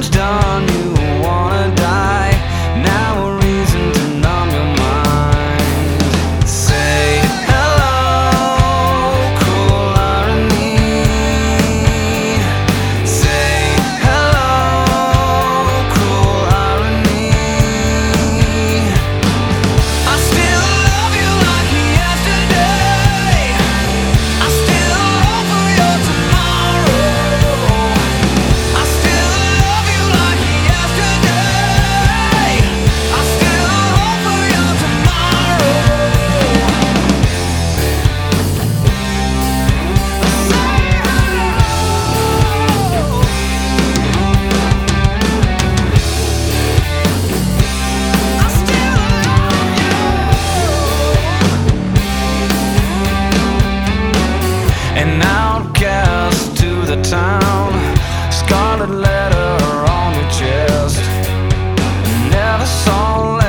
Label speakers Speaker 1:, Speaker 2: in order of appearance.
Speaker 1: damage done, you wanna die. Now a reason to numb your mind. Say hello, cruel irony. Say hello, cruel irony. I still love you like yesterday. I still hope for your tomorrow. I still love you like yesterday. I still hope for your tomorrow. I still love you. An outcast to the town, scarlet letter on your chest. Never saw